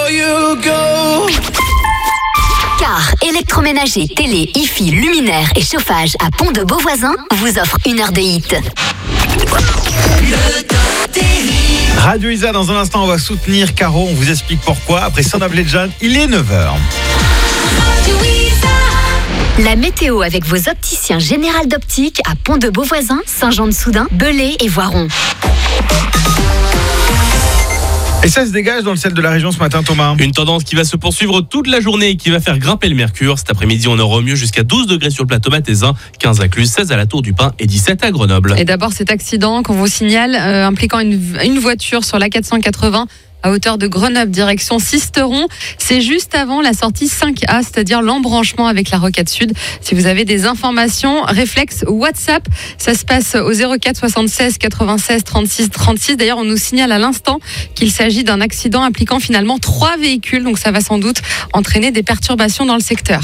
you go. Car électroménager, télé, hi-fi, luminaire et chauffage à Pont-de-Beauvoisin vous offre 1 heure de hit. Radio Isa, dans un instant, on va soutenir Caro. On vous explique pourquoi. Après Son of Legend, il est 9h. La météo avec vos opticiens Général d'Optique à Pont-de-Beauvoisin, Saint-Jean-de-Soudain, Belay et Voiron. Et ça se dégage dans le ciel de la région ce matin, Thomas. Une tendance qui va se poursuivre toute la journée et qui va faire grimper le mercure. Cet après-midi, on aura au mieux jusqu'à 12 degrés sur le plateau mathésin, 15 à Cluse, 16 à la Tour du Pin et 17 à Grenoble. Et d'abord, cet accident qu'on vous signale, impliquant une voiture sur la 480 à hauteur de Grenoble, direction Sisteron. C'est juste avant la sortie 5A, c'est-à-dire l'embranchement avec la rocade sud. Si vous avez des informations, réflexe WhatsApp. Ça se passe au 04 76 96 36 36. D'ailleurs, on nous signale à l'instant qu'il s'agit d'un accident impliquant finalement 3 véhicules. Donc ça va sans doute entraîner des perturbations dans le secteur.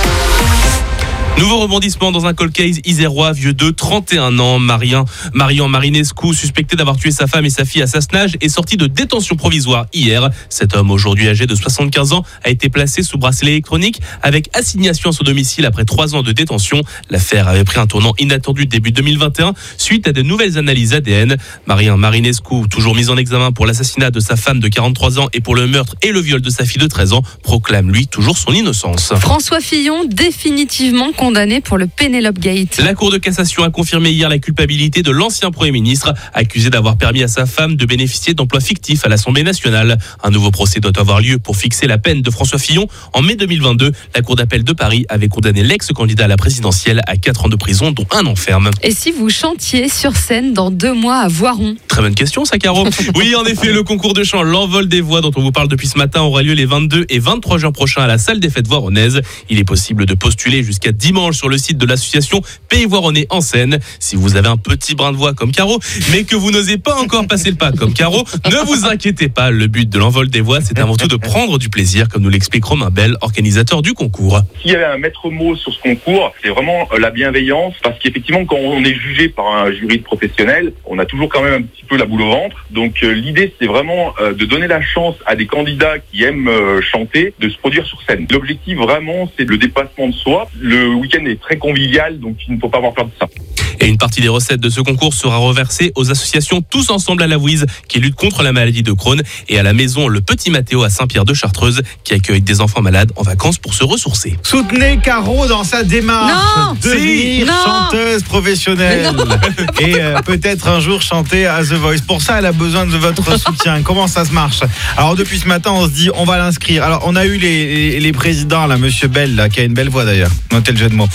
Nouveau rebondissement dans un cold case isérois, vieux de 31 ans. Marian Marinescu, suspecté d'avoir tué sa femme et sa fille à Sassenage, est sorti de détention provisoire hier. Cet homme, aujourd'hui âgé de 75 ans, a été placé sous bracelet électronique avec assignation à son domicile après 3 ans de détention. L'affaire avait pris un tournant inattendu début 2021 suite à de nouvelles analyses ADN. Marian Marinescu, toujours mis en examen pour l'assassinat de sa femme de 43 ans et pour le meurtre et le viol de sa fille de 13 ans, proclame lui toujours son innocence. François Fillon, définitivement condamné pour le Penelope Gate. La Cour de cassation a confirmé hier la culpabilité de l'ancien Premier ministre, accusé d'avoir permis à sa femme de bénéficier d'emplois fictifs à l'Assemblée nationale. Un nouveau procès doit avoir lieu pour fixer la peine de François Fillon. En mai 2022, la Cour d'appel de Paris avait condamné l'ex-candidat à la présidentielle à 4 ans de prison, dont 1 an ferme. Et si vous chantiez sur scène dans 2 mois à Voiron? Très bonne question, ça, Caro. Oui, en effet, le concours de chant L'Envol des Voix, dont on vous parle depuis ce matin, aura lieu les 22 et 23 juin prochains à la salle des fêtes voironnaises. Il est possible de postuler jusqu'à dimanche sur le site de l'association Pays Voironnais en Seine. Si vous avez un petit brin de voix comme Caro, mais que vous n'osez pas encore passer le pas comme Caro, ne vous inquiétez pas. Le but de l'Envol des Voix, c'est avant tout de prendre du plaisir, comme nous l'explique Romain Bell, organisateur du concours. S'il y avait un maître mot sur ce concours, c'est vraiment la bienveillance, parce qu'effectivement, quand on est jugé par un jury de professionnels, on a toujours quand même un petit peu la boule au ventre. Donc l'idée, c'est vraiment de donner la chance à des candidats qui aiment chanter, de se produire sur scène. L'objectif vraiment, c'est le dépassement de soi. Le week-end est très convivial, donc il ne faut pas avoir peur de ça. Et une partie des recettes de ce concours sera reversée aux associations Tous Ensemble à la Vouise, qui luttent contre la maladie de Crohn, et à la maison Le Petit Mathéo à Saint-Pierre-de-Chartreuse, qui accueille des enfants malades en vacances pour se ressourcer. Soutenez Caro dans sa démarche. Devenir chanteuse professionnelle. Et peut-être un jour chanter à The Voice. Pour ça, elle a besoin de votre soutien. Comment ça se marche? Alors depuis ce matin, on se dit, on va l'inscrire. Alors on a eu les présidents, là, Monsieur Bell, là, qui a une belle voix d'ailleurs. Notez le jeu de mots.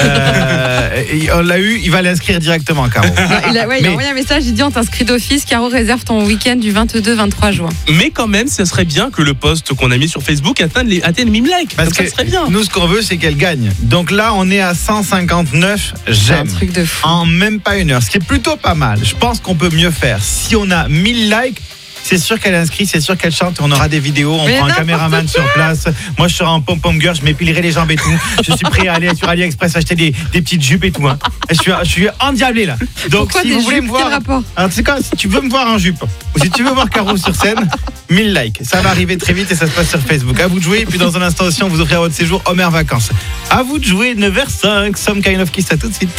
On l'a eu, il va l'inscrire directement, Caro. Il a envoyé un message, il dit on t'inscrit d'office, Caro réserve ton week-end du 22-23 juin. Mais quand même, ce serait bien que le post qu'on a mis sur Facebook atteigne les 1000 likes. Parce que ça serait bien. Nous, ce qu'on veut, c'est qu'elle gagne. Donc là, on est à 159 j'aime. C'est un truc de fou. En même pas 1 heure, ce qui est plutôt pas mal. Je pense qu'on peut mieux faire. Si on a 1000 likes, c'est sûr qu'elle est inscrite, c'est sûr qu'elle chante. On aura des vidéos, on prend un caméraman sur place. Moi, je serai en pom-pom girl, je m'épilerai les jambes et tout. Je suis prêt à aller sur AliExpress acheter des petites jupes et tout. Hein. Je suis endiablé là. Donc, pourquoi si des vous voulez jupes, me voir, quel rapport? alors, tu sais quoi, si tu veux me voir en jupe, ou si tu veux voir Caro sur scène, 1000 likes. Ça va arriver très vite et ça se passe sur Facebook. À vous de jouer. Et puis dans un instant aussi, on vous offrira votre séjour Homer Vacances. À vous de jouer, 9h05. Some Kind of Kiss, à tout de suite.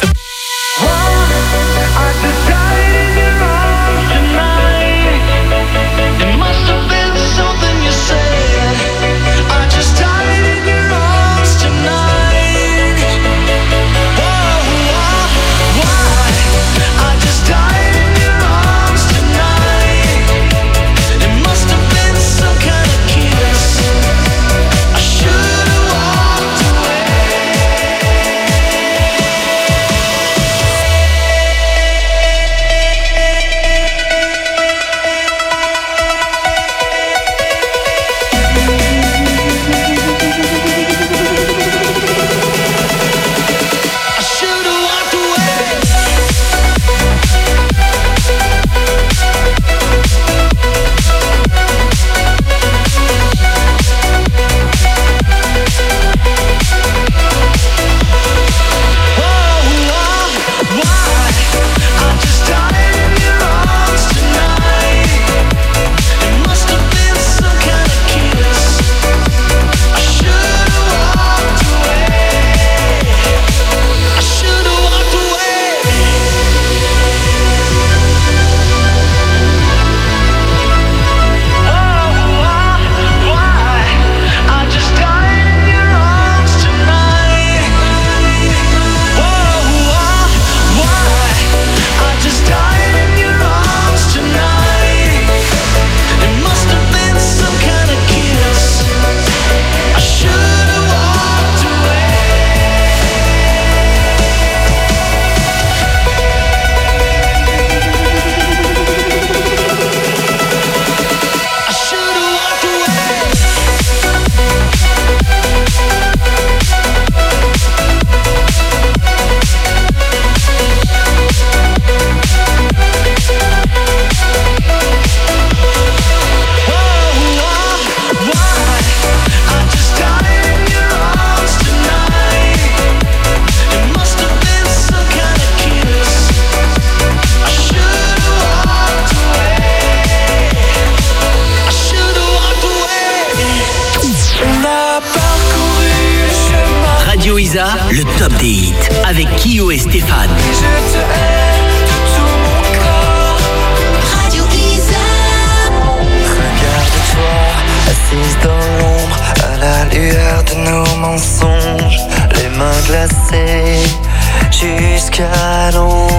Isa, le top des hits avec Kyo et Stéphane. Je te hais de tout mon corps. Radio Isa. Regarde-toi, assise dans l'ombre, à la lueur de nos mensonges, les mains glacées jusqu'à l'ombre.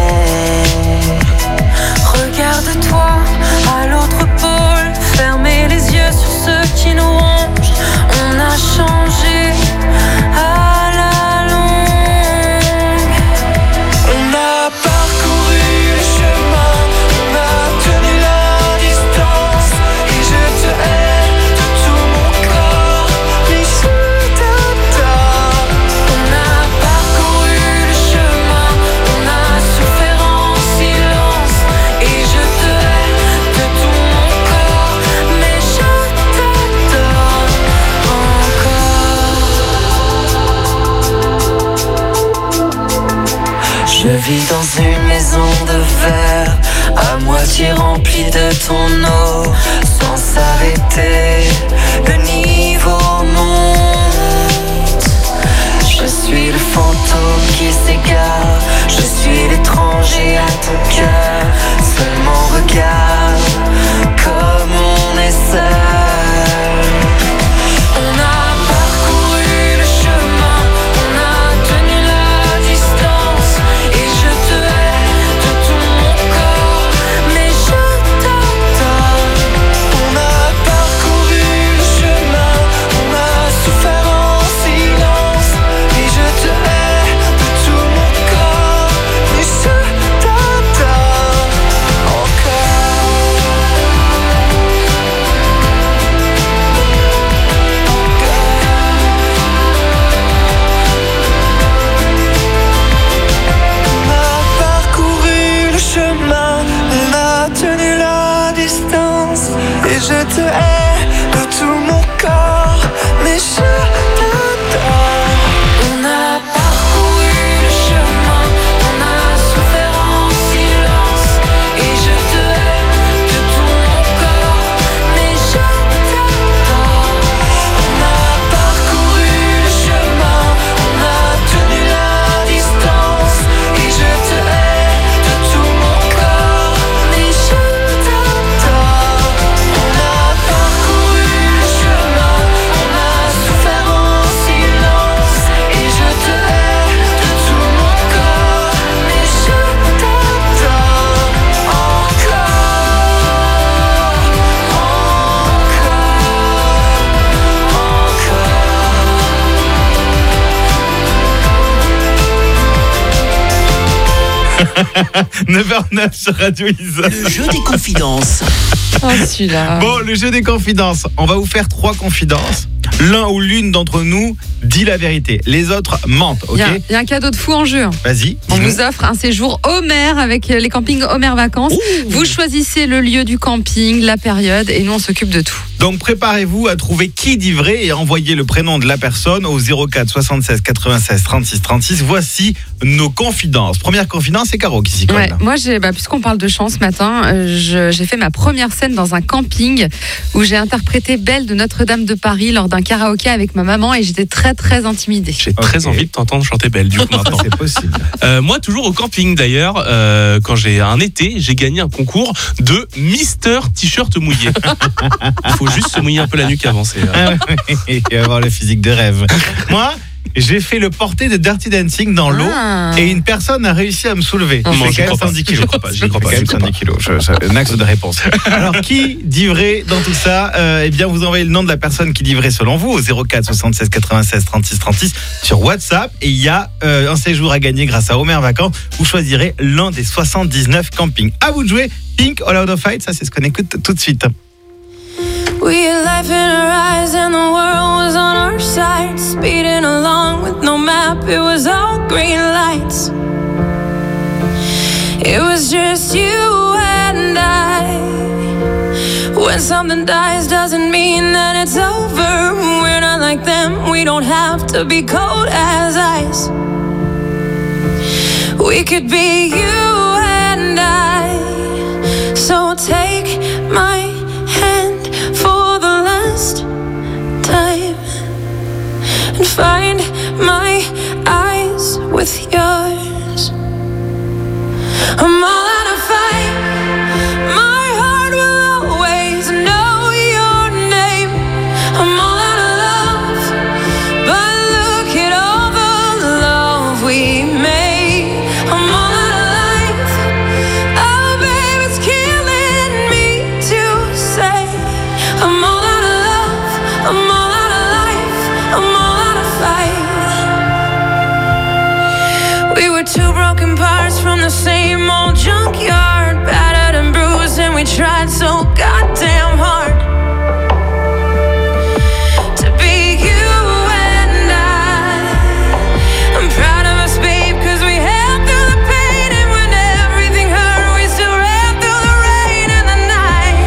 Regarde-toi à l'autre pôle, fermer les yeux sur ceux qui nous rongent. On a changé à la longue. On a parcouru le chemin, on a tenu la distance. Et je te hais de tout mon corps, mais je t'adore. On a parcouru le chemin, on a souffert en silence. Et je te hais de tout mon corps, mais je t'adore encore. Je vis dans une maison de verre, à moitié remplie de ton eau, sans s'arrêter, le niveau monte. Je suis le fantôme qui s'égare, je suis l'étranger à ton cœur. Seulement regarde comme on est seul. On a parcouru le chemin, on a tenu la distance. Et je te hais de tout mon corps, mais je t'adore. On a parcouru le chemin, on a souffert en silence. Et je te hais de tout mon corps, mais je t'adore encore. On a parcouru le chemin, on a tenu la distance. Et je te hais de tout mon corps, mais je t'adore. On a parcouru le chemin, on a souffert en silence. Et je te hais de tout mon corps, mais je t'adore. On a parcouru le chemin, on a tenu la distance. Et je te hais de tout mon corps, mais je t'adore. On a parcouru le chemin, on a souffert en silence. Et je te hais de tout mon corps, mais je t'adore encore. Encore. 9h09 sur Radio Isa. Le jeu des confidences. Oh, celui-là. Bon, le jeu des confidences. On va vous faire 3 confidences. L'un ou l'une d'entre nous dit la vérité. Les autres mentent, ok? Il y a un cadeau de fou en jeu. Vas-y. On dis-nous. vous offre un séjour Homer avec les campings Homer Vacances. Vous choisissez le lieu du camping, la période, et nous on s'occupe de tout. Donc préparez-vous à trouver qui dit vrai et envoyez le prénom de la personne au 04 76 96 36 36. Voici nos confidences. Première confidence, c'est Caro qui s'y colle. Ouais, moi, puisqu'on parle de chant ce matin, j'ai fait ma première scène dans un camping où j'ai interprété Belle de Notre-Dame de Paris lors d'un karaoké avec ma maman et j'étais très très intimidée. J'ai très envie de t'entendre chanter Belle, du coup, maintenant. C'est possible. Moi, toujours au camping d'ailleurs, quand j'ai un été, j'ai gagné un concours de Mister T-shirt mouillé. Il faut juste se mouiller un peu la nuque avant. Et avoir le physique de rêve. Moi, j'ai fait le porté de Dirty Dancing dans l'eau et une personne a réussi à me soulever. Non, C'est quand même 110 kilos. Je crois pas. C'est quand même 110 kilos. Un axe de réponse. Alors, qui dit vrai dans tout ça? Eh bien, vous envoyez le nom de la personne qui dit vrai selon vous au 04 76 96 36 36 sur WhatsApp. Et il y a un séjour à gagner grâce à Homer Vacances. Vous choisirez l'un des 79 campings. À vous de jouer. Pink, All Out of Fight, ça c'est ce qu'on écoute tout de suite. We had life in our eyes and the world was on our side. Speeding along with no map, it was all green lights. It was just you and I. When something dies doesn't mean that it's over. We're not like them, we don't have to be cold as ice. We could be you and I. So take my hand for the last time and find my two broken parts from the same old junkyard, battered and bruised, and we tried so goddamn hard to be you and I'm proud of us, babe, 'cause we held through the pain, and when everything hurt, we still ran through the rain and the night.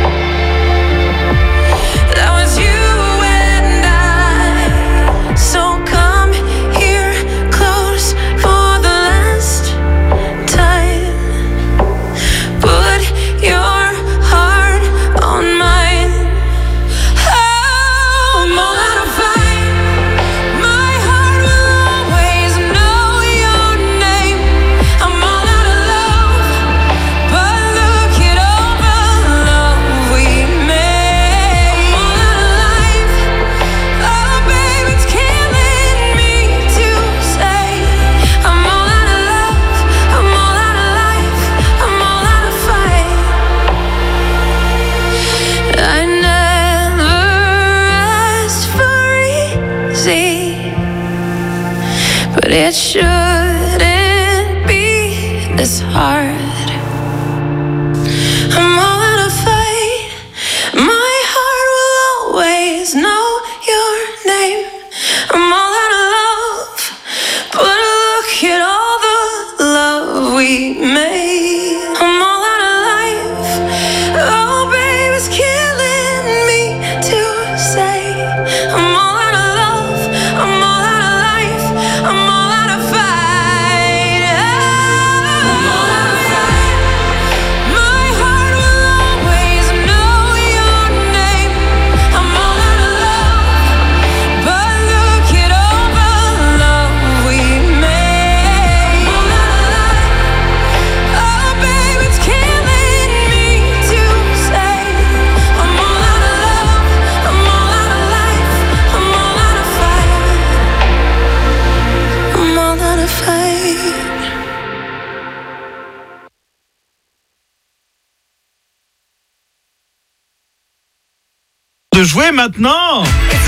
That was you and I. So come here close for the last time. Put your heart on mine. Oh, I'm all out of fight. My heart will always know your name. I'm all out of love, but look at all the love we made. I'm all out of life. Oh, babe, it's killing me to say. I'm all out of love, I'm all out of life, I'm all out of fight. I never asked for easy, but it shouldn't be this hard. I'm all out of fight. My heart will always know your name. I'm all out of love, but look at all the love we made. I'm all out of life. Oh, babe, it's killing me to say. I'm all out of love, I'm all out of life, I'm all out of fight. I'm all out of fight. My heart will always know your name. I'm all out of love, but look at all the love we made. I'm all out of life. Oh, babe, it's killing me to say. I'm all out of love, I'm all out of life, I'm all out of fight. I'm all out of fight. De jouer maintenant.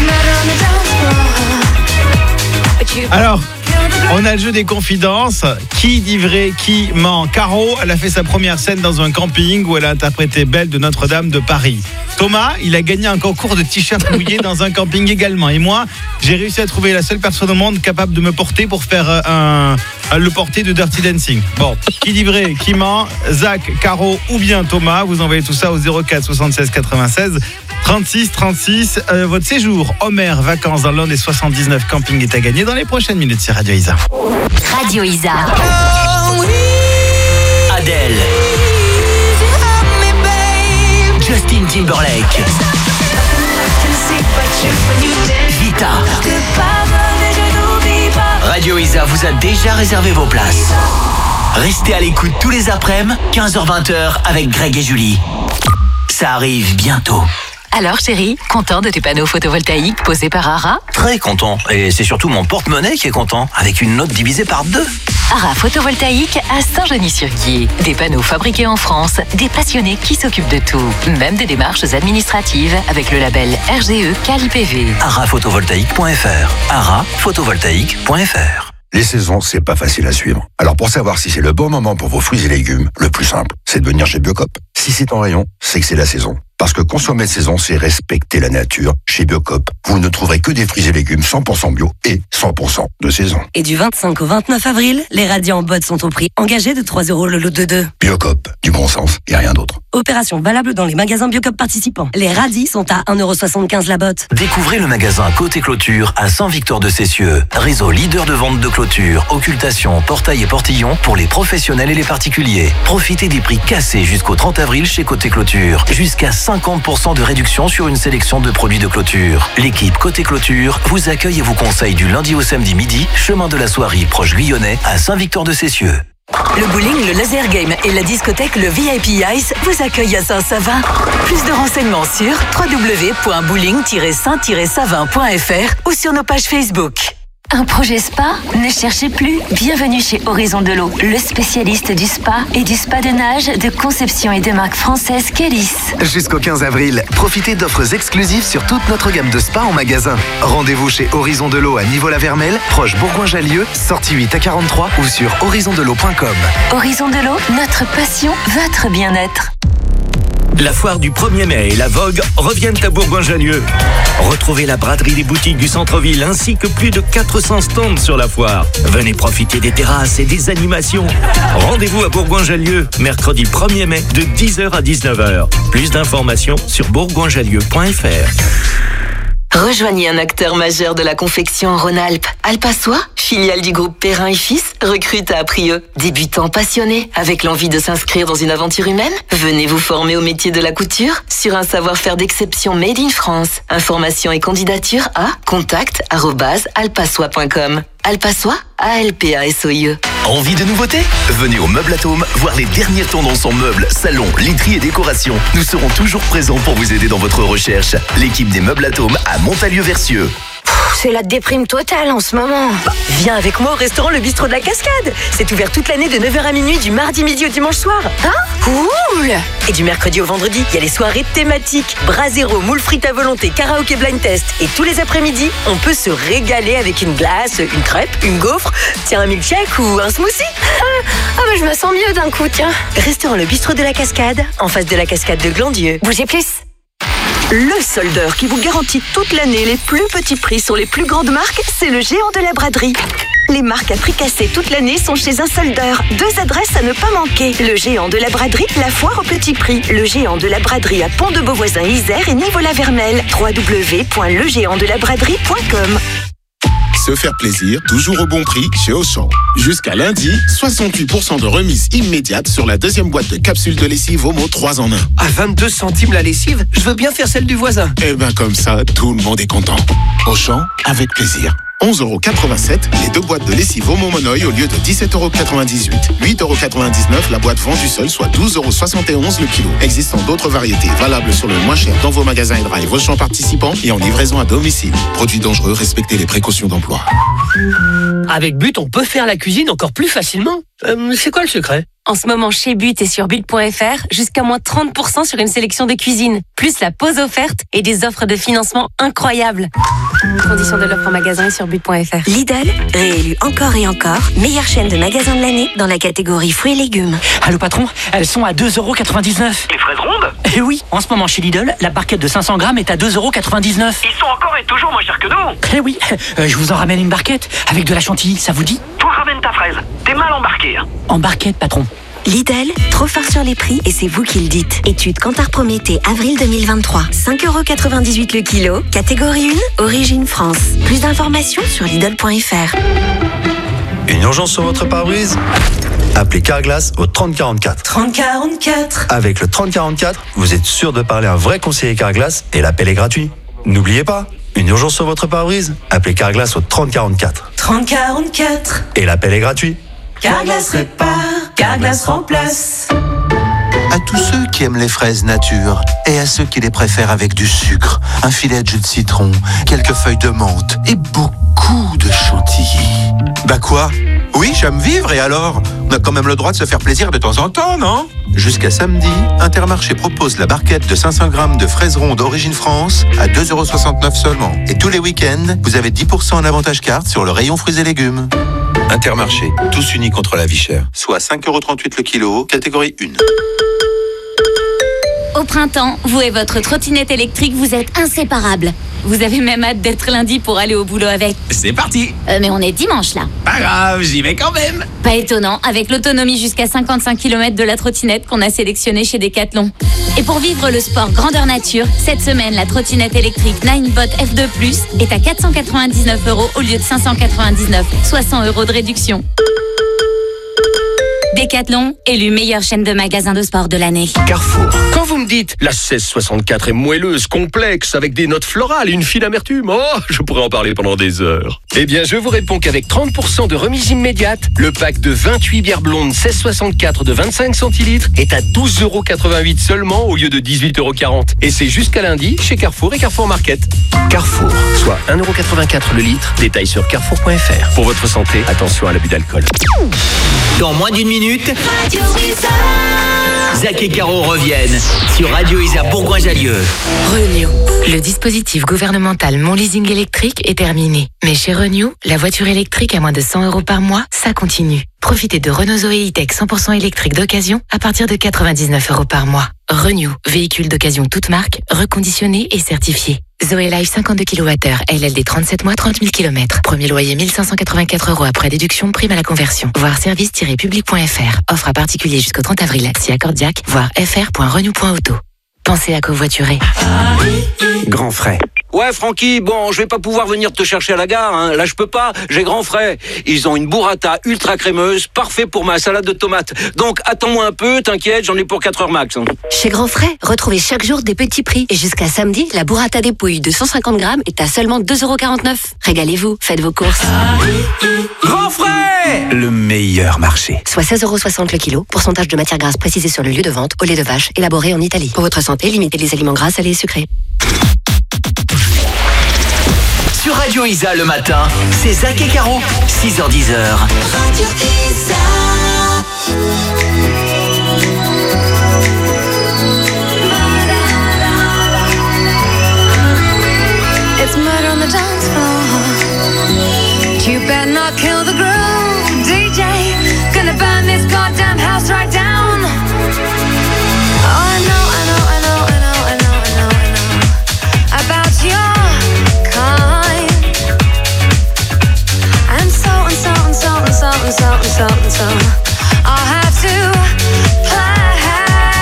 Alors, on a le jeu des confidences. Qui dit vrai, qui ment? Caro, elle a fait sa première scène dans un camping où elle a interprété Belle de Notre-Dame de Paris. Thomas, il a gagné un concours de t-shirt mouillé dans un camping également. Et moi, j'ai réussi à trouver la seule personne au monde capable de me porter pour faire le porté de Dirty Dancing. Bon, qui dit vrai, qui ment? Zach, Caro ou bien Thomas? Vous envoyez tout ça au 04 76 96 36 36. Votre séjour Homer vacances dans l'un des 79 campings est à gagner dans les prochaines minutes sur Radio Isa. Radio Isa. Adèle. Justin Timberlake. Vita. Radio Isa vous a déjà réservé vos places. Restez à l'écoute tous les après-midi, 15h-20h avec Greg et Julie. Ça arrive bientôt. Alors chérie, content de tes panneaux photovoltaïques posés par Ara? Très content. Et c'est surtout mon porte-monnaie qui est content, avec une note divisée par 2. Ara Photovoltaïque à Saint-Genis-sur-Guiers. Des panneaux fabriqués en France, des passionnés qui s'occupent de tout. Même des démarches administratives avec le label RGE Quali-PV. araphotovoltaïque.fr. araphotovoltaïque.fr. Les saisons, c'est pas facile à suivre. Alors pour savoir si c'est le bon moment pour vos fruits et légumes, le plus simple, c'est de venir chez Biocop. Si c'est en rayon, c'est que c'est la saison. Parce que consommer de saison, c'est respecter la nature. Chez Biocop, vous ne trouverez que des fruits et légumes 100% bio et 100% de saison. Et du 25 au 29 avril, les radis en bottes sont au prix engagé de 3 € le lot de 2. Biocop, du bon sens et rien d'autre. Opération valable dans les magasins Biocop participants. Les radis sont à 1,75 € la botte. Découvrez le magasin Côté Clôture à Saint-Victor-de-Cessieux. Réseau leader de vente de clôture, occultation, portail et portillon pour les professionnels et les particuliers. Profitez des prix cassés jusqu'au 30 avril chez Côté Clôture. Jusqu'à 50% de réduction sur une sélection de produits de clôture. L'équipe Côté Clôture vous accueille et vous conseille du lundi au samedi midi, chemin de la Soierie, proche Guyonnais, à Saint-Victor-de-Cessieux. Le bowling, le laser game et la discothèque Le VIP Ice vous accueillent à Saint-Savin. Plus de renseignements sur www.bowling-saint-savin.fr ou sur nos pages Facebook. Un projet spa? Ne cherchez plus. Bienvenue chez Horizon de l'eau, le spécialiste du spa et du spa de nage de conception et de marque française Kélis. Jusqu'au 15 avril, profitez d'offres exclusives sur toute notre gamme de spa en magasin. Rendez-vous chez Horizon de l'eau à Niveau-la-Vermelle, proche Bourgoin-Jallieu, sortie 8 à 43 ou sur horizondel'eau.com. Horizon de l'eau, notre passion, votre bien-être. La foire du 1er mai et la Vogue reviennent à Bourgoin-Jallieu. Retrouvez la braderie des boutiques du centre-ville ainsi que plus de 400 stands sur la foire. Venez profiter des terrasses et des animations. Rendez-vous à Bourgoin-Jallieu, mercredi 1er mai de 10h à 19h. Plus d'informations sur bourgoinjallieu.fr. Rejoignez un acteur majeur de la confection en Rhône-Alpes. Alpasoie, filiale du groupe Perrin et Fils, recrute à Aprieux. Débutants passionnés, avec l'envie de s'inscrire dans une aventure humaine? Venez vous former au métier de la couture sur un savoir-faire d'exception made in France. Informations et candidatures à contact@alpasoie.com. Alpasoie, ALPASOIE. Envie de nouveautés? Venez au Meuble Atome voir les dernières tendances en meubles, salons, literie et décoration. Nous serons toujours présents pour vous aider dans votre recherche. L'équipe des Meubles Atome à Montalieu-Vercieux. C'est la déprime totale en ce moment. Viens avec moi au restaurant Le Bistrot de la Cascade. C'est ouvert toute l'année de 9h à minuit du mardi midi au dimanche soir. Hein? Cool! Et du mercredi au vendredi, il y a les soirées thématiques. Brasero, moules frites à volonté, karaoké blind test. Et tous les après-midi, on peut se régaler avec une glace, une crêpe, une gaufre, tiens, un milkshake ou un smoothie. Mais je me sens mieux d'un coup, tiens. Restaurant Le Bistrot de la Cascade, en face de la cascade de Glandieu. Bougez plus. Le soldeur qui vous garantit toute l'année les plus petits prix sur les plus grandes marques, c'est le géant de la braderie. Les marques à prix cassé toute l'année sont chez un soldeur. 2 adresses à ne pas manquer. Le géant de la braderie, la foire au petit prix. Le géant de la braderie à Pont-de-Beauvoisin, Isère et Niveau-la-Vermelle. www.legéantdelabraderie.com. Se faire plaisir, toujours au bon prix chez Auchan. Jusqu'à lundi, 68% de remise immédiate sur la deuxième boîte de capsules de lessive Omo 3 en 1. À 22 centimes la lessive, je veux bien faire celle du voisin. Eh ben comme ça, tout le monde est content. Auchan, avec plaisir. 11,87 €, les 2 boîtes de lessive Omo Monoï au lieu de 17,98 €. 8,99 € la boîte vendue seule, soit 12,71 € le kilo. Existant d'autres variétés valables sur le moins cher dans vos magasins et drive Auchan participants et en livraison à domicile. Produits dangereux, respectez les précautions d'emploi. Avec But, on peut faire la cuisine encore plus facilement. C'est quoi le secret? En ce moment, chez But et sur But.fr, jusqu'à moins 30% sur une sélection de cuisine. Plus la pause offerte et des offres de financement incroyables. Conditions de l'offre en magasin et sur But.fr. Lidl, réélu encore et encore, meilleure chaîne de magasins de l'année dans la catégorie fruits et légumes. Allô patron, elles sont à 2,99 €. Les fraises rondes? Eh oui, en ce moment chez Lidl, la barquette de 500 grammes est à 2,99 €. Ils sont encore et toujours moins chers que nous. Eh oui, je vous en ramène une barquette avec de la chantilly, ça vous dit? Toi ramène ta fraise, t'es mal embarqué. En barquette patron. Lidl, trop fort sur les prix et c'est vous qui le dites. Étude Kantar Prométhée, avril 2023. 5,98 € le kilo. Catégorie 1, origine France. Plus d'informations sur Lidl.fr. Une urgence sur votre pare-brise? Appelez Carglass au 3044. 3044. Avec le 3044, vous êtes sûr de parler à un vrai conseiller Carglass et l'appel est gratuit. N'oubliez pas, une urgence sur votre pare-brise? Appelez Carglass au 3044. 3044. Et l'appel est gratuit. Carglass répare, Carglass remplace. À tous ceux qui aiment les fraises nature et à ceux qui les préfèrent avec du sucre, un filet de jus de citron, quelques feuilles de menthe et beaucoup de chantilly. Bah quoi? Oui, j'aime vivre et alors? On a quand même le droit de se faire plaisir de temps en temps, non? Jusqu'à samedi, Intermarché propose la barquette de 500 grammes de fraises rondes Origine France à 2,69 € seulement. Et tous les week-ends, vous avez 10% en avantage carte sur le rayon fruits et légumes. Intermarché, tous unis contre la vie chère. Soit 5,38 € le kilo, catégorie 1. Au printemps, vous et votre trottinette électrique, vous êtes inséparables. Vous avez même hâte d'être lundi pour aller au boulot avec. C'est parti. Mais on est dimanche là. Pas grave, j'y vais quand même. Pas étonnant, avec l'autonomie jusqu'à 55 km de la trottinette qu'on a sélectionnée chez Decathlon. Et pour vivre le sport grandeur nature, cette semaine, la trottinette électrique Ninebot F2+, est à 499 € au lieu de 599, soit 100 € de réduction. Décathlon, élu meilleure chaîne de magasins de sport de l'année. Carrefour. Quand vous me dites la 1664 est moelleuse, complexe, avec des notes florales et une fine amertume, oh, je pourrais en parler pendant des heures. Eh bien, je vous réponds qu'avec 30% de remise immédiate, le pack de 28 bières blondes 1664 de 25 centilitres est à 12,88€ seulement au lieu de 18,40€. Et c'est jusqu'à lundi chez Carrefour et Carrefour Market. Carrefour, soit 1,84€ le litre. Détail sur carrefour.fr. Pour votre santé, attention à l'abus d'alcool. Dans moins d'une minute, Zach et Caro reviennent sur Radio Isa Bourgoin-Jallieu. Renew. Le dispositif gouvernemental Mon Leasing électrique est terminé. Mais chez Renew, la voiture électrique à moins de 100€ par mois, ça continue. Profitez de Renault Zoé E-Tech 100% électrique d'occasion à partir de 99€ par mois. Renew, véhicule d'occasion toute marque, reconditionné et certifié. Zoé Life 52 kWh, LLD 37 mois, 30 000 km. Premier loyer 1584€ après déduction, prime à la conversion. Voir service-public.fr. Offre à particulier jusqu'au 30 avril. Si accordiaque, voir fr.renew.auto. Pensez à covoiturer. Grand frais. Ouais, Francky, bon, je vais pas pouvoir venir te chercher à la gare, hein. Là, je peux pas, j'ai Grand Frais. Ils ont une burrata ultra crémeuse, parfait pour ma salade de tomates. Donc, attends-moi un peu, t'inquiète, j'en ai pour 4 heures max. Hein. Chez Grand Frais, retrouvez chaque jour des petits prix. Et jusqu'à samedi, la burrata des pouilles de 150 grammes est à seulement 2,49€. Régalez-vous, faites vos courses. Grand Frais, le meilleur marché. Soit 16,60€ le kilo, pourcentage de matière grasse précisé sur le lieu de vente, au lait de vache, élaboré en Italie. Pour votre santé, limitez les aliments gras, salés et sucrés. Sur Radio Isa le matin, c'est Zach et Caro, 6h-10h. Radio Isa. It's murder on the dance floor. You better not kill the groove, DJ. Gonna burn this goddamn house right down. Oh, I know about your kind. And so I'll have to play.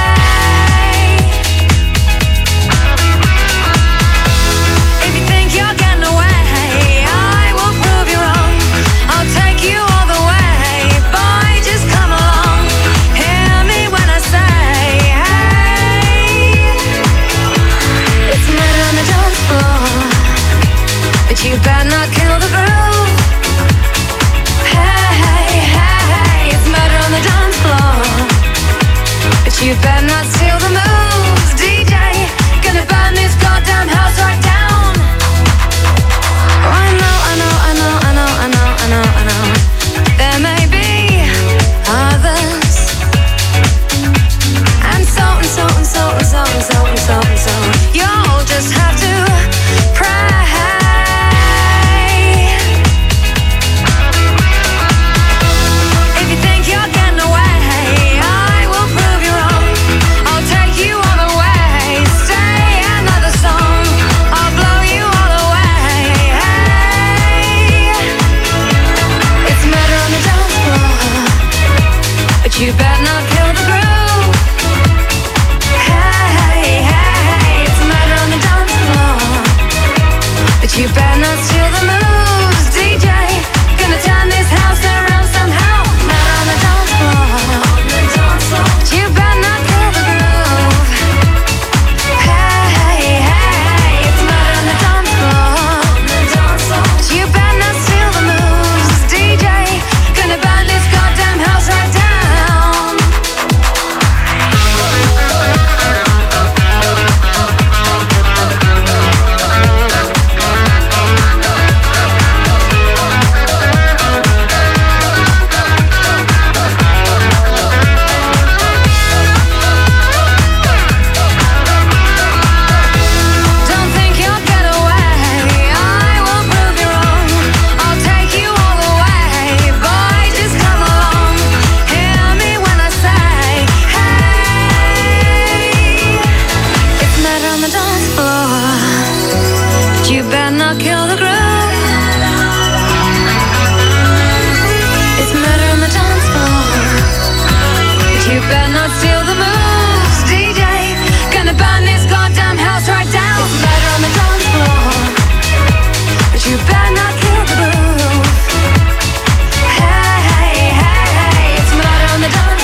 If you think you're getting away, I will prove you wrong. I'll take you all the way. Boy, just come along. Hear me when I say, hey. It's murder on the dance floor, but you better not kill the groove. Hey, it's murder on the dance floor, but you better not steal the moves, DJ. Gonna burn this goddamn house right down. Oh, I know. There may be others, and so. You'll just have to pray. If you think you're getting away, I will prove you wrong. I'll take you all the way. Stay another song, I'll blow you all away. Hey, it's murder on the dance floor, but you better not kill the groove. Hey, it's murder on the dance floor, but you better not steal the moves, DJ. Gonna turn this house around somehow. Murder on the dance floor, but you better not kill the groove. Hey, it's murder on the dance floor, but you better not steal the moves, DJ. Gonna burn this goddamn house right down. Don't think you'll get away, I will prove you wrong. I'll take you all the way. Boy, just come along. Hear me when I say, hey. It's murder on the dance floor, but you better not kill the groove. It's murder on the dance floor, but you better not steal the moves, DJ. Gonna burn this goddamn house right down. It's murder on the dance floor, but you better not kill the groove. Hey, it's murder on the dance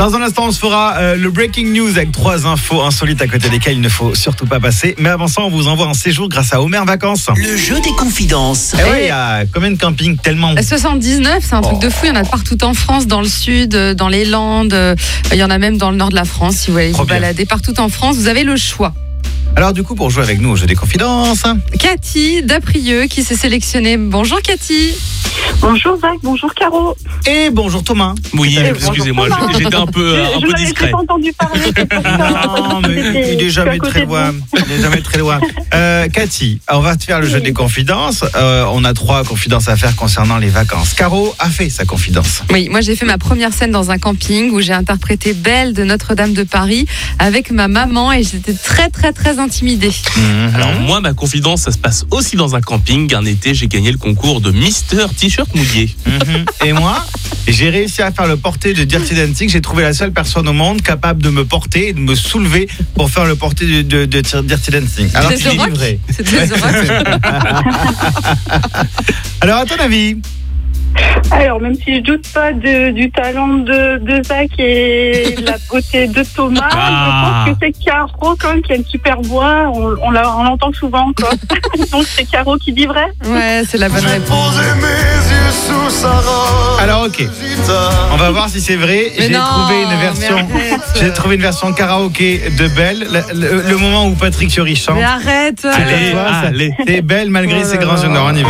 Dans un instant, on se fera le Breaking News avec 3 infos insolites à côté desquelles il ne faut surtout pas passer. Mais avant ça, on vous envoie un séjour grâce à Homer Vacances. Le jeu des confidences. Eh oui, il y a combien de campings tellement 79, c'est un truc de fou. Il y en a partout en France, dans le sud, dans les Landes. Il y en a même dans le nord de la France. Si vous voulez vous balader partout en France, vous avez le choix. Alors du coup, pour jouer avec nous au jeu des confidences, Cathy d'Aprieux qui s'est sélectionnée. Bonjour Cathy. Bonjour Zach, bonjour Caro. Et bonjour Thomas. Oui, excusez-moi, j'étais un peu discret. Je n'avais pas entendu parler. Non, mais il n'est jamais très loin. Cathy, on va te faire le jeu des confidences. On a 3 confidences à faire concernant les vacances. Caro a fait sa confidence. Oui, moi j'ai fait ma première scène dans un camping où j'ai interprété Belle de Notre-Dame de Paris avec ma maman et j'étais très intimidée. Alors moi, ma confidence, ça se passe aussi dans un camping. Un été, j'ai gagné le concours de Mister T-shirt mouillé. Et moi, j'ai réussi à faire le porté de Dirty Dancing. J'ai trouvé la seule personne au monde capable de me porter et de me soulever pour faire le porté de Dirty Dancing. Alors qu'il est livré. C'était The Rock. Alors à ton avis? Alors, même si je doute pas du talent de Zach et la beauté de Thomas, je pense que c'est Caro quand même qui a une super voix. On l'entend souvent encore. Donc c'est Caro qui dit vrai. Ouais, c'est la bonne réponse. Alors ok, on va voir si c'est vrai. J'ai trouvé une version karaoké de Belle. Le moment où Patrick Fiori chante. Mais arrête. Allez. C'est Belle malgré ses grands yeux noirs. On y va.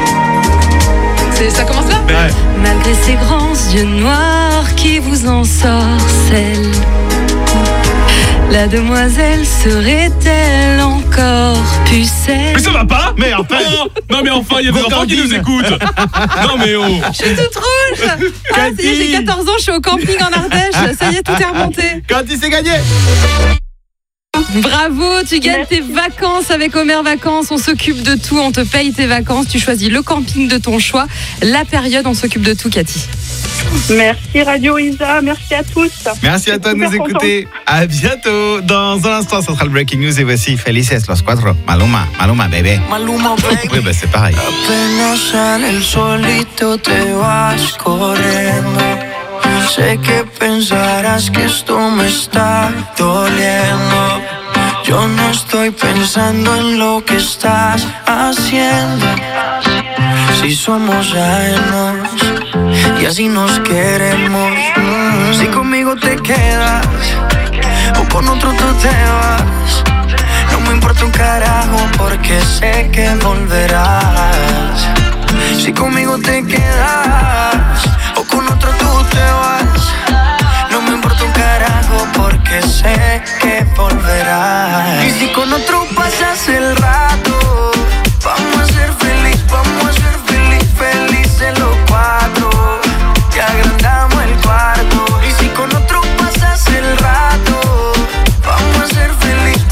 Ça commence là? Ouais. Malgré ces grands yeux noirs qui vous ensorcellent, la demoiselle serait-elle encore pucelle? Mais ça va pas? Mais enfin, non mais enfin, il y a des enfants qui nous écoutent. Non mais oh. Je suis toute rouge. Ça y est, j'ai 14 ans, je suis au camping en Ardèche. Ça y est, tout est remonté. Cathy, c'est gagné. Bravo, tu gagnes tes vacances avec Homer Vacances. On s'occupe de tout, on te paye tes vacances. Tu choisis le camping de ton choix. La période, on s'occupe de tout, Cathy. Merci Radio Isa, merci à tous. Merci à toi de nous écouter. À bientôt. Dans un instant, ça sera le Breaking News. Et voici Felices los cuatro. Maluma, bébé. Maluma, baby. Oui, c'est pareil. Apenas sale el solito te vas corriendo. Sé que pensarás que esto me está doliendo. Yo no estoy pensando en lo que estás haciendo. Si somos ajenos y así nos queremos. Si conmigo te quedas o con otro tú te vas, no me importa un carajo porque sé que volverás. Si conmigo te quedas o con otro tú te vas, no me importa un carajo porque sé que volverás. Y si con otro pasas el rato, vamos a ser felices los 4. Te agrandamos el cuarto. Y si con otro pasas el rato, vamos a ser felices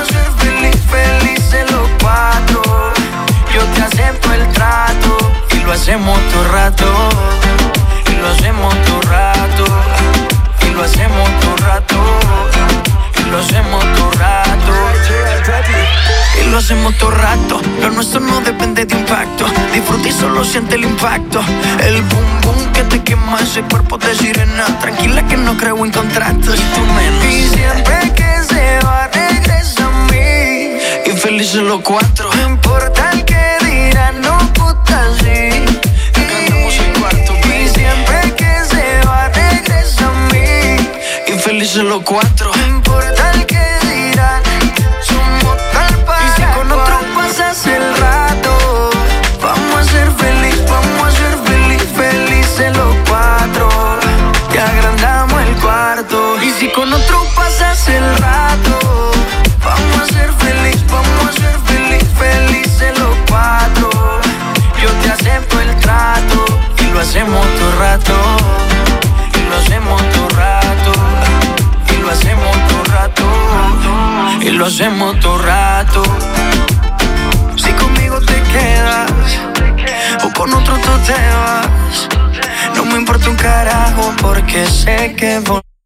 los 4. Yo te acepto el trato y lo hacemos todo rato. Y lo hacemos todo rato. Y lo hacemos todo rato. Y lo hacemos todo rato. Y lo hacemos todo rato. Lo nuestro no depende de impacto. Disfruta y solo siente el impacto. El boom boom que te quema ese cuerpo de sirena. Tranquila que no creo en contratos. Y siempre que se va regresa a mí. Y felices los 4. No importa el que dirán, no puta sí. Cantamos el cuarto. Y siempre que se va regresa a mí. Y felices los 4. No importa el que dirán. Somos tal para. Y si con otro pasas el rato, vamos a ser felices los 4. Te agrandamos el cuarto. Y si con otro pasas el rato, vamos a ser felices los 4. Yo te acepto el trato y lo hacemos todo rato. Y lo hacemos todo rato. Y lo hacemos todo rato. Y lo hacemos todo rato. Si conmigo te quedas o con otro tú te vas, no me importa un carajo porque sé que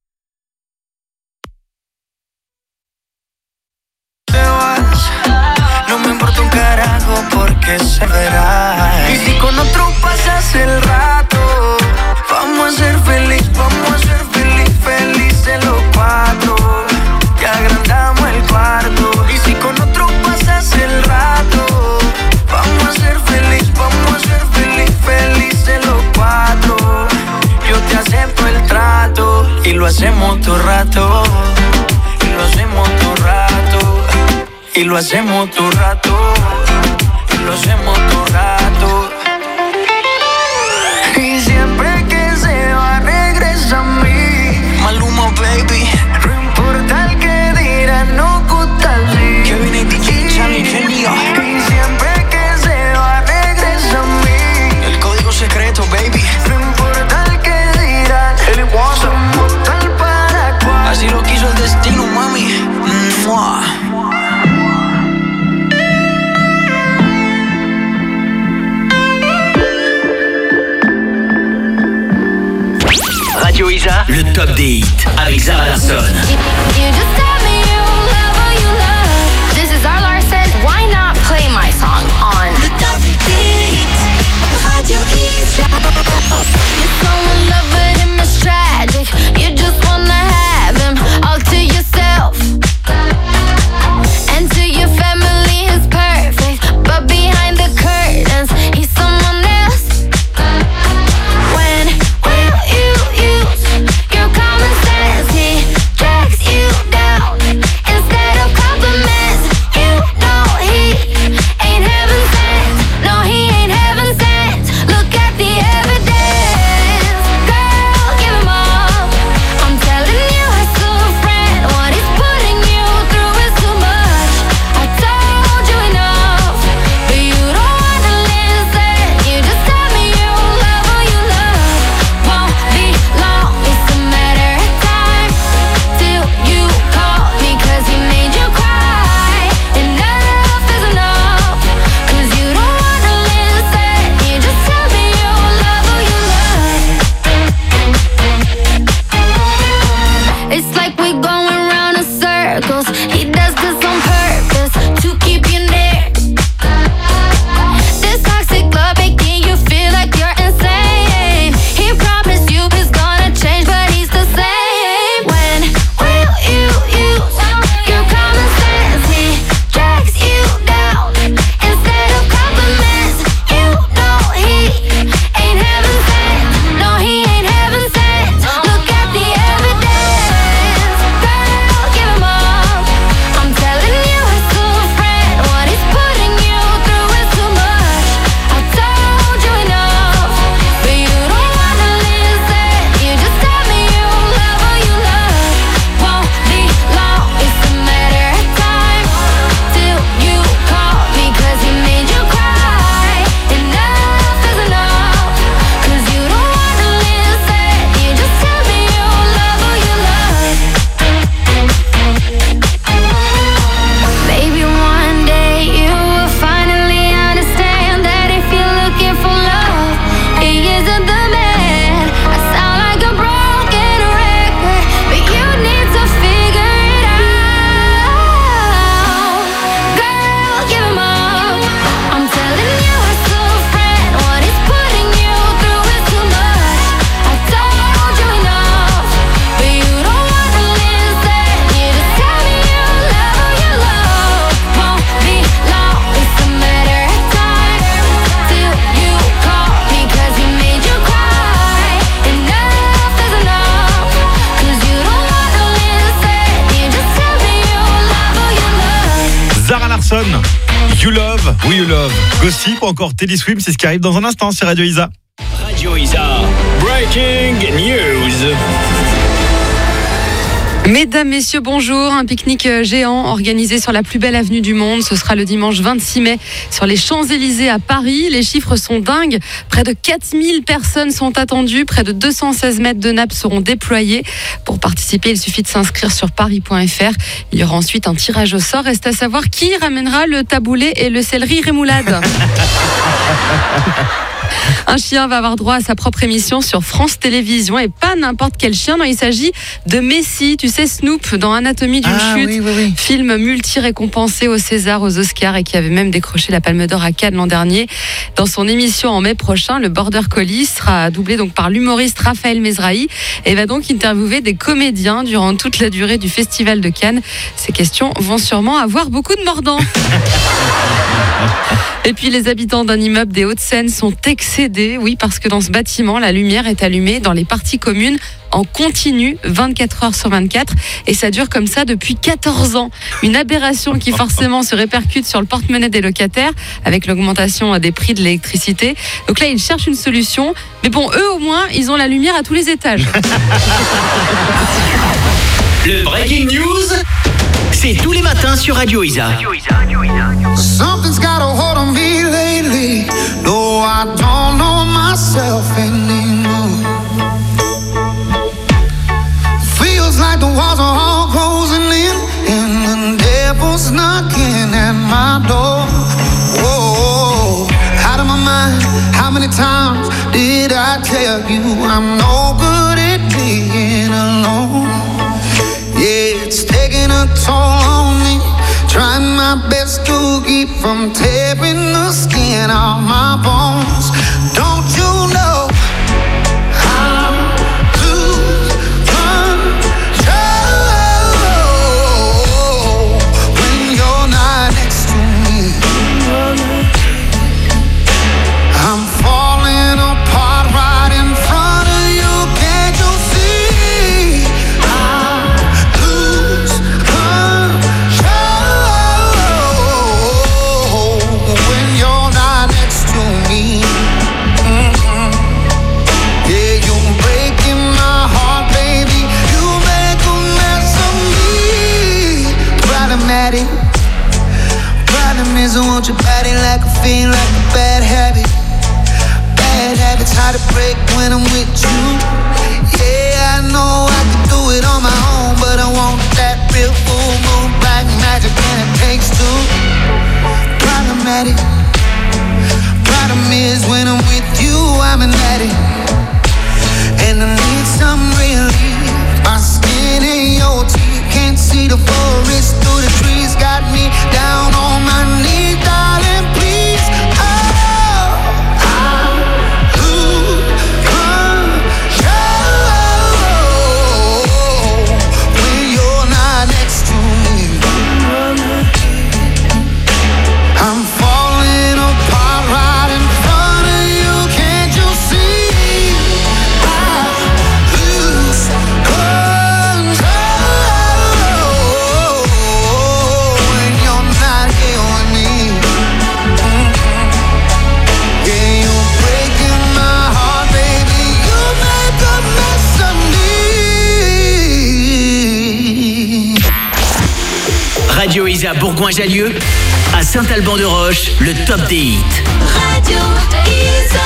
te vas. No me importa un carajo porque se verá. Y si con otro pasas el rato, vamos a ser felices hacemos todo rato. Y lo hacemos todo rato. Y lo hacemos todo rato. Y lo hacemos todo rato. Y siempre que se va regresa a mí. Maluma baby. No importa el que dirán, no gusta así. Que viene DJ Charlie Genio. Y siempre que se va regresa a mí. El código secreto baby. No importa el que dirán, somos tal para cual. Así lo quiso el destino, mami. ¡Mua! Radio Isa, le top des hits avec Zara Larsson. You just tell me you love or you love. This is Zara Larsson. Why not play my song on the top beat? Radio Isa. You're so in love with him, it's tragic. You just wanna have him all to yourself. And to your family he's perfect, but behind the curtains he's someone else. When will you use your common sense? He drags you down instead of compliments. You know he ain't heaven sent. No, he ain't heaven sent. Look at the evidence. Girl, give him up. I'm telling you as a friend, what he's putting you through is too much. I told you enough, but you don't wanna listen. You just tell me you love or you love. Won't be long, it's a matter of time till you call me 'cause he made you cry. Enough is enough, 'cause you don't wanna listen. You just tell me you love or you love. It's like we're going round in circles. He does this on purpose to keep you near. This toxic love making you feel like you're insane. He promised you he's gonna change, but he's the same. When will you use your common sense? He drags you down instead of compliments. You know he ain't heaven sent. No, he ain't heaven sent. Look at the evidence. Girl, give him up. I'm telling you as a friend, what he's putting you through is too much. I told you enough, but you don't wanna listen. You just tell me you love or you love. Won't be long, it's a matter of time till you call me 'cause he made you cry. Enough is enough, 'cause you don't wanna listen. You just tell me you love or you love. Maybe one day you will finally understand that if you're looking for love, he isn't the man. I sound like a broken record, but you need to figure it out. Girl, give him up. I'm telling you as a friend, what he's putting you through is too much. I told you enough, but you don't wanna listen. You just tell me you love or you love. Won't be long, it's a matter of time till you call me 'cause he made you cry. Enough is enough, 'cause you don't wanna listen. You just tell me you love or you love. Zara Larsson, You Love, We You Love. Gossip ou encore Teddy Swims, c'est ce qui arrive dans un instant sur Radio Isa. Radio Isa, breaking news. Mesdames, messieurs, bonjour. Un pique-nique géant organisé sur la plus belle avenue du monde. Ce sera le dimanche 26 mai sur les Champs-Élysées à Paris. Les chiffres sont dingues. Près de 4000 personnes sont attendues. Près de 216 mètres de nappes seront déployés. Pour participer, il suffit de s'inscrire sur paris.fr. Il y aura ensuite un tirage au sort. Reste à savoir qui ramènera le taboulé et le céleri rémoulade. Un chien va avoir droit à sa propre émission sur France Télévisions, et pas n'importe quel chien. Non, il s'agit de Messi, tu sais, Snoop dans Anatomie d'une chute, oui. Film multi-récompensé aux Césars, aux Oscars, et qui avait même décroché la Palme d'Or à Cannes l'an dernier. Dans son émission en mai prochain, le Border Collie sera doublé donc par l'humoriste Raphaël Mesrahi et va donc interviewer des comédiens durant toute la durée du Festival de Cannes. Ces questions vont sûrement avoir beaucoup de mordants. Et puis les habitants d'un immeuble des Hauts-de-Seine sont excédés, oui, parce que dans ce bâtiment, la lumière est allumée dans les parties communes en continu 24 heures sur 24 et ça dure comme ça depuis 14 ans. Une aberration qui forcément se répercute sur le porte-monnaie des locataires avec l'augmentation des prix de l'électricité. Donc là, ils cherchent une solution. Mais bon, eux au moins, ils ont la lumière à tous les étages. Le Breaking News, c'est tous les matins sur Radio Isa. Something's got a hold on me lately. No, I don't know myself anymore. Feels like the walls are all closing in, and the devil's knocking at my door. Whoa, out of my mind. How many times did I tell you I'm no good at being alone? Yeah, it's taking a toll on me. Trying my best to keep from tearing the skin off my bones. Don't you know I lose control when you're not next to me? I'm falling apart right in front of you. Can't you see? I lose control when you're not next to me. Yeah, you're breaking my heart, baby. You make a mess of me. Problematic. Problem is I want your body like a fiend, like a bad habit. Bad habits hard to break when I'm with you. Yeah, I know I can do it on my own, but I want that real full moon black magic, and it takes two. Problematic. Problem is when I'm with you, I'm an addict, and I need some relief. My skin and your teeth can't see the forest through the trees. Got me down on my knees, darling, please. Oh, I lose control when you're not next to me. I'm falling apart right in front of you. Can't you see? I lose control when you're not here with me. Yeah, you're breaking my heart, baby. You make a mess of me. Radio Isa Bourgoin-Jallieu, à Saint-Alban-de-Roche, le top des hits. Radio Isa.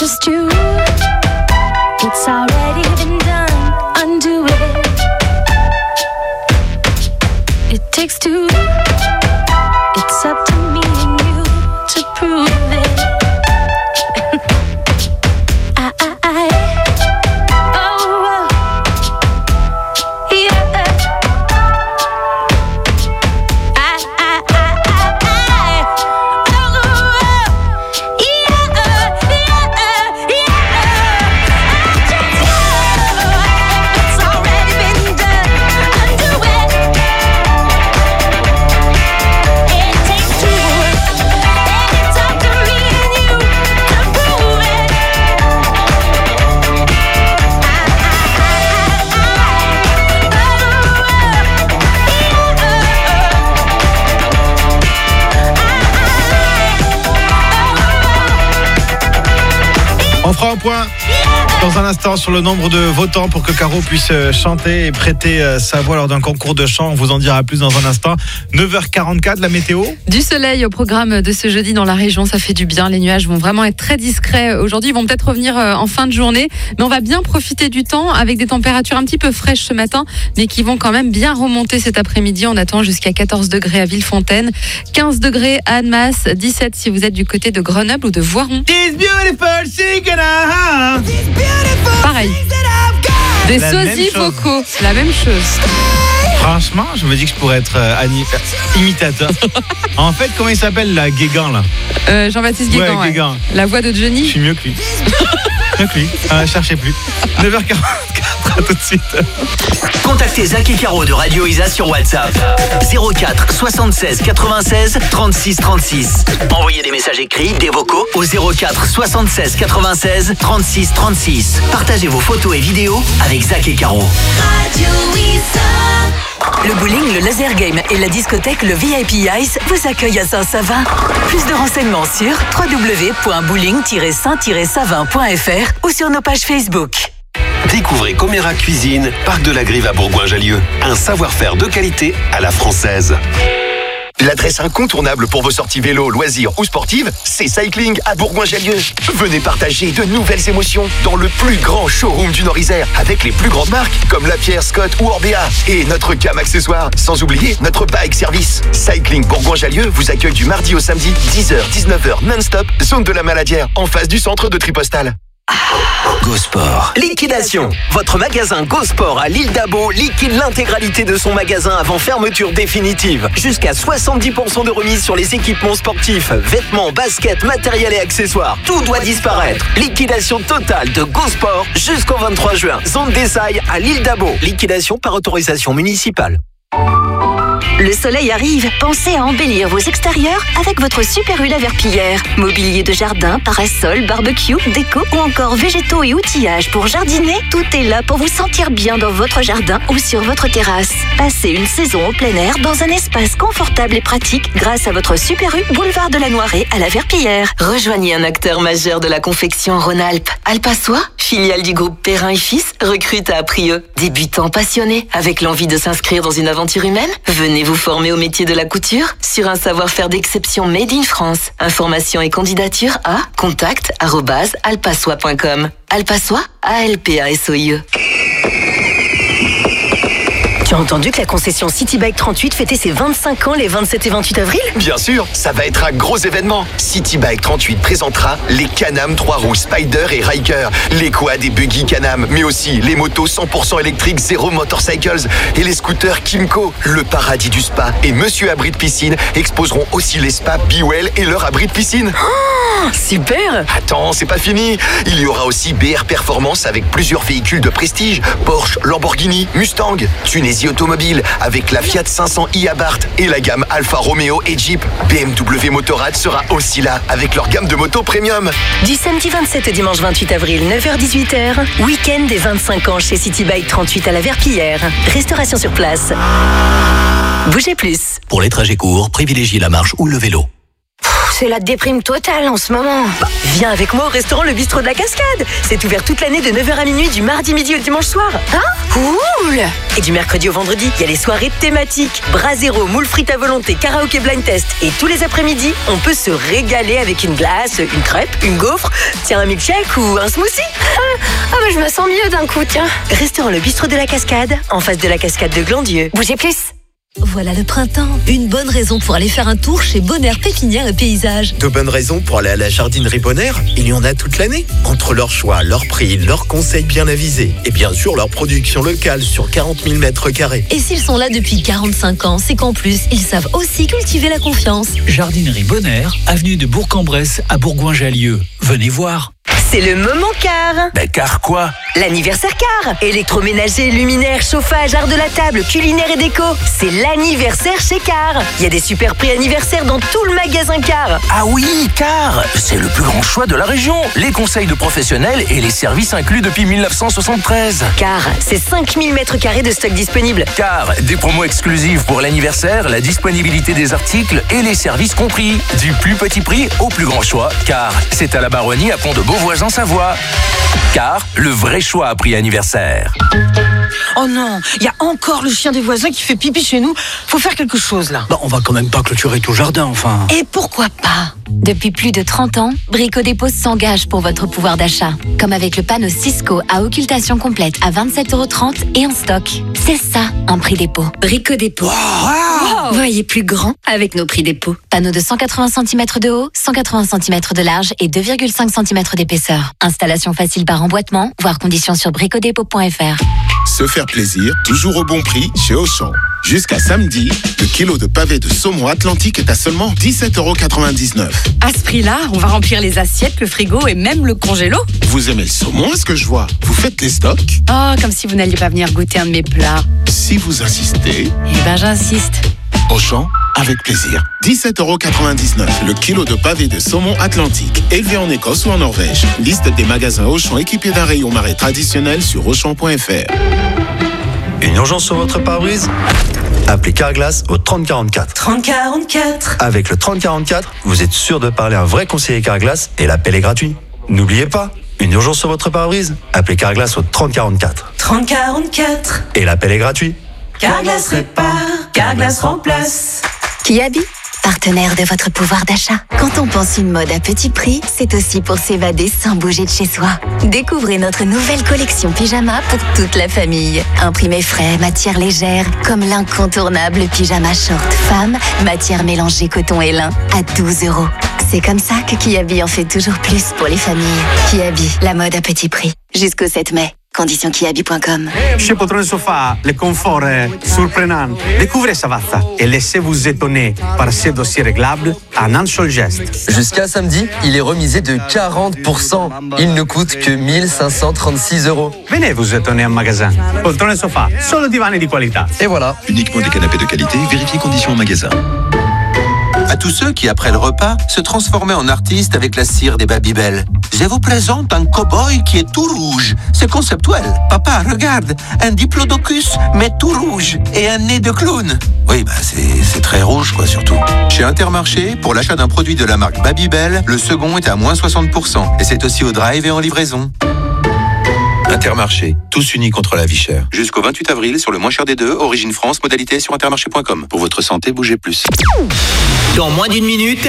just you. It's already been done. Undo it. It takes two. It's up to me and you to prove it. On fera un point dans un instant sur le nombre de votants pour que Caro puisse chanter et prêter sa voix lors d'un concours de chant. On vous en dira plus dans un instant. 9h44, la météo. Du soleil au programme de ce jeudi dans la région, ça fait du bien. Les nuages vont vraiment être très discrets aujourd'hui. Ils vont peut-être revenir en fin de journée. Mais on va bien profiter du temps avec des températures un petit peu fraîches ce matin, mais qui vont quand même bien remonter cet après-midi. On attend jusqu'à 14 degrés à Villefontaine, 15 degrés à Annemasse, 17 si vous êtes du côté de Grenoble ou de Voiron. Pareil. Des sosies vocaux, la même chose. Franchement, je me dis que je pourrais être imitateur. En fait, comment il s'appelle là, Guégan là Jean-Baptiste Guégan. Ouais, Guégan. La voix de Johnny. Je suis mieux que lui. Mieux que lui. Cherchez plus. 9h44, à tout de suite. Contactez Zach et Caro de Radio Isa sur WhatsApp. 04 76 96 36 36. Envoyez des messages écrits, des vocaux au 04 76 96 36 36. Partagez vos photos et vidéos avec Zach et Caro. Radio Isa. Le bowling, le laser game et la discothèque le VIP Ice vous accueillent à Saint-Savin. Plus de renseignements sur www.bowling-saint-savin.fr ou sur nos pages Facebook. Découvrez Coméra Cuisine, Parc de la Grive à Bourgoin-Jallieu. Un savoir-faire de qualité à la française. L'adresse incontournable pour vos sorties vélo, loisirs ou sportives, c'est Cycling à Bourgoin-Jallieu. Venez partager de nouvelles émotions dans le plus grand showroom du Nord-Isère avec les plus grandes marques comme Lapierre, Scott ou Orbea et notre gamme accessoires, sans oublier notre bike service. Cycling Bourgoin-Jallieu vous accueille du mardi au samedi 10h-19h non-stop, zone de la Maladière, en face du centre de Tripostale. Go Sport. Liquidation. Votre magasin Go Sport à l'île d'Abo liquide l'intégralité de son magasin avant fermeture définitive. Jusqu'à 70% de remise sur les équipements sportifs, vêtements, baskets, matériel et accessoires. Tout doit disparaître. Liquidation totale de Go Sport jusqu'au 23 juin. Zone d'Essailles à l'île d'Abo. Liquidation par autorisation municipale. Le soleil arrive, pensez à embellir vos extérieurs avec votre Super U la Verpillière. Mobilier de jardin, parasol, barbecue, déco ou encore végétaux et outillages pour jardiner, tout est là pour vous sentir bien dans votre jardin ou sur votre terrasse. Passez une saison au plein air dans un espace confortable et pratique grâce à votre Super U boulevard de la Noiret à la Verpillière. Rejoignez un acteur majeur de la confection en Rhône-Alpes. Alpasoie, filiale du groupe Perrin et Fils, recrute à Aprieux. Débutants passionnés avec l'envie de s'inscrire dans une aventure humaine, venez vous former au métier de la couture sur un savoir-faire d'exception made in France. Informations et candidatures à contact@alpasoie.com. Alpasoie, ALPASOIE. Tu as entendu que la concession City Bike 38 fêtait ses 25 ans les 27 et 28 avril? Bien sûr, ça va être un gros événement. City Bike 38 présentera les Can-Am 3 roues Spider et Riker, les quads et buggy Can-Am, mais aussi les motos 100% électriques Zero Motorcycles et les scooters Kimco. Le paradis du spa et Monsieur Abri de Piscine exposeront aussi les spas Bewell et leur abri de piscine. Oh, super! Attends, c'est pas fini. Il y aura aussi BR Performance avec plusieurs véhicules de prestige, Porsche, Lamborghini, Mustang, Tunisie Automobile avec la Fiat 500i Abarth et la gamme Alfa Romeo et Jeep. BMW Motorrad sera aussi là avec leur gamme de motos premium. Du samedi 27 au dimanche 28 avril, 9h-18h, week-end des 25 ans chez City Bike 38 à la Verpillière. Restauration sur place. Bougez plus. Pour les trajets courts, privilégiez la marche ou le vélo. C'est la déprime totale en ce moment. Viens avec moi au restaurant Le Bistrot de la Cascade. C'est ouvert toute l'année de 9h à minuit du mardi midi au dimanche soir. Cool. Et du mercredi au vendredi, il y a les soirées thématiques. Brasero, moules frites à volonté, karaoké blind test. Et tous les après-midi, on peut se régaler avec une glace, une crêpe, une gaufre, tiens un milkshake ou un smoothie. Je me sens mieux d'un coup, tiens. Restaurant Le Bistrot de la Cascade, en face de la cascade de Glandieu. Bougez plus. Voilà le printemps, une bonne raison pour aller faire un tour chez Bonheur Pépinière et Paysages. De bonnes raisons pour aller à la jardinerie Bonheur, il y en a toute l'année. Entre leurs choix, leurs prix, leurs conseils bien avisés et bien sûr leur production locale sur 40 000 mètres carrés. Et s'ils sont là depuis 45 ans, c'est qu'en plus, ils savent aussi cultiver la confiance. Jardinerie Bonheur, avenue de Bourg-en-Bresse à Bourgoin-Jallieu. Venez voir. C'est le moment car. Car quoi? L'anniversaire car. Électroménager, luminaire, chauffage, art de la table, culinaire et déco. C'est l'anniversaire chez Car. Il y a des super prix anniversaires dans tout le magasin Car. Ah oui, Car, c'est le plus grand choix de la région. Les conseils de professionnels et les services inclus depuis 1973. Car, c'est 5000 mètres carrés de stock disponible. Car, des promos exclusives pour l'anniversaire, la disponibilité des articles et les services compris. Du plus petit prix au plus grand choix. Car, c'est à la Baronnie à Pont-de-Beauvois en Savoie. Car, le vrai choix à prix anniversaire. Oh non, il y a encore le chien des voisins qui fait pipi chez nous. Faut faire quelque chose là. On va quand même pas clôturer tout le jardin, enfin. Et pourquoi pas? Depuis plus de 30 ans, Brico Dépôt s'engage pour votre pouvoir d'achat. Comme avec le panneau Cisco à occultation complète à 27,30 € et en stock. C'est ça, un prix dépôt. Brico Dépôt. Wow. Voyez plus grand avec nos prix dépôt. Panneau de 180 cm de haut, 180 cm de large et 2,5 cm d'épaisseur. Installation facile par emboîtement, voire conditions sur bricodépôt.fr. Se faire plaisir, toujours au bon prix chez Auchan. Jusqu'à samedi, le kilo de pavé de saumon Atlantique est à seulement 17,99 €. À ce prix-là, on va remplir les assiettes, le frigo et même le congélo. Vous aimez le saumon, est-ce que je vois? Vous faites les stocks? Oh, comme si vous n'alliez pas venir goûter un de mes plats. Si vous insistez... J'insiste. Auchan, avec plaisir. 17,99 € le kilo de pavé de saumon Atlantique, élevé en Écosse ou en Norvège. Liste des magasins Auchan équipés d'un rayon marais traditionnel sur Auchan.fr. Une urgence sur votre pare-brise? Appelez Carglass au 3044. 3044. Avec le 3044, vous êtes sûr de parler à un vrai conseiller Carglass et l'appel est gratuit. N'oubliez pas, une urgence sur votre pare-brise? Appelez Carglass au 3044. 3044. Et l'appel est gratuit. Carglass répare, Carglass remplace. Kiabi, partenaire de votre pouvoir d'achat. Quand on pense une mode à petit prix, c'est aussi pour s'évader sans bouger de chez soi. Découvrez notre nouvelle collection pyjama pour toute la famille. Imprimé frais, matière légère, comme l'incontournable pyjama short femme, matière mélangée coton et lin, à 12 €. C'est comme ça que Kiabi en fait toujours plus pour les familles. Kiabi, la mode à petit prix. Jusqu'au 7 mai. Conditions kiabi.com. Chez Poltrone Sofa, le confort est surprenant. Découvrez Savazza et laissez-vous étonner par ces dossiers réglables en un seul geste. Jusqu'à samedi, il est remisé de 40%. Il ne coûte que 1536 €. Venez vous étonner en magasin. Poltrone Sofa, solo divani di qualità. Et voilà. Uniquement des canapés de qualité, vérifiez conditions en magasin. À tous ceux qui, après le repas, se transformaient en artistes avec la cire des Babybel. Je vous présente un cow-boy qui est tout rouge. C'est conceptuel. Papa, regarde, un diplodocus, mais tout rouge. Et un nez de clown. Oui, c'est très rouge, quoi, surtout. Chez Intermarché, pour l'achat d'un produit de la marque Babybel, le second est à moins 60%. Et c'est aussi au drive et en livraison. Intermarché, tous unis contre la vie chère. Jusqu'au 28 avril, sur le moins cher des deux, Origine France, modalité sur intermarché.com. Pour votre santé, bougez plus. Dans moins d'une minute,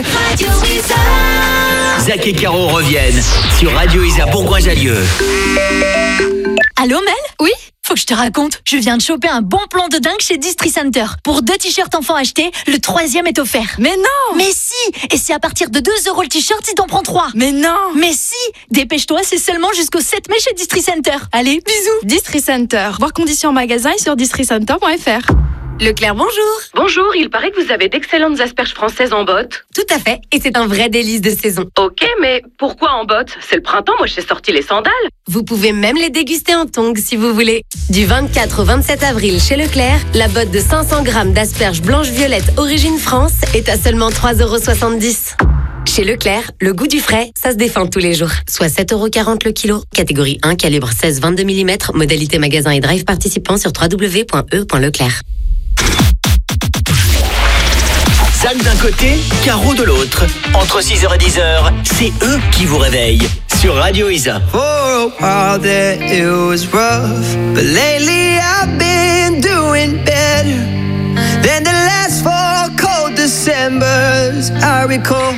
Zach et Caro reviennent sur Radio Isa Bourgoin-Jallieu. Allô Mel? Oui? Faut que je te raconte, je viens de choper un bon plan de dingue chez Distri Center. Pour 2 t-shirts enfants achetés, le 3e est offert. Mais non! Mais si! Et c'est à partir de 2 € le t-shirt si t'en prends 3. Mais non! Mais si! Dépêche-toi, c'est seulement jusqu'au 7 mai chez Distri Center. Allez, bisous! Distri Center. Voir conditions en magasin et sur districenter.fr. Leclerc, bonjour. Bonjour, il paraît que vous avez d'excellentes asperges françaises en botte. Tout à fait, et c'est un vrai délice de saison. Ok, mais pourquoi en botte? C'est le printemps, moi j'ai sorti les sandales. Vous pouvez même les déguster en tongs si vous voulez. Du 24 au 27 avril chez Leclerc, la botte de 500 grammes d'asperges blanches-violettes Origine France est à seulement 3,70 €. Chez Leclerc, le goût du frais, ça se défend tous les jours. Soit 7,40 € le kilo. Catégorie 1, calibre 16-22 mm. Modalité magasin et drive participant sur www.e.leclerc. Zach d'un côté, Caro de l'autre. Entre 6h et 10h, c'est eux qui vous réveillent sur Radio Isa. For a while there it was rough, but lately I've been doing better than the last 4 cold Decembers I recall.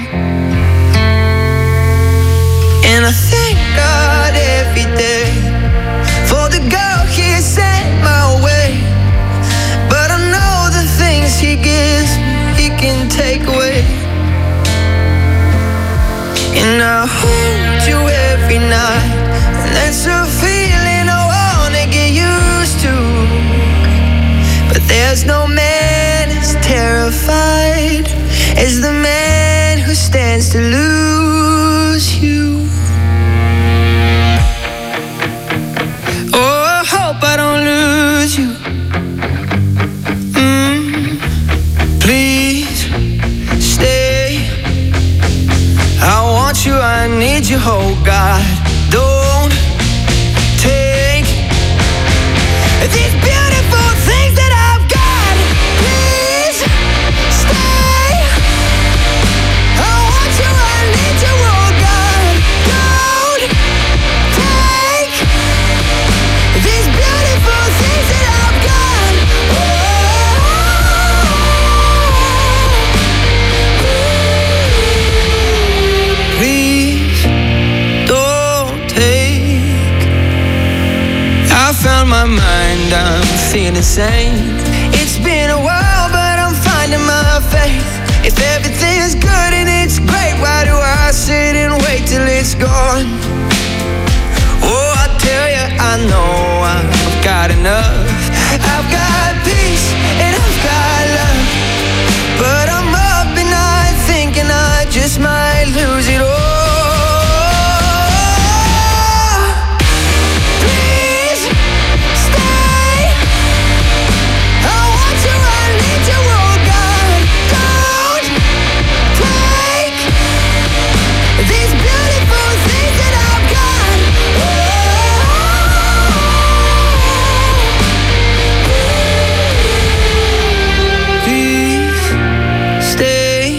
And I thank God every day for the girl He sent my way. But I know the things He gives He can take away. And I hold you every night, and that's a feeling I wanna get used to. But there's no man as terrified as the man who stands to lose you. Oh, I hope I don't lose you. Please stay. I want you, I need you, oh God. Don't take these beautiful things that I've got. Please stay. I want you, I need you, oh God. Don't take these beautiful things that I've got. Please don't take. I found my mind, I'm feeling sane. It's been a while, but I'm finding my faith. If everything's good and it's great, why do I sit and wait till it's gone? Oh, I tell you, I know I've got enough. I've got peace and I've got love, but I'm up at night thinking I just might lose it all. Please stay. I want you, I need you, oh God. Don't take these beautiful things that I've got. Please stay.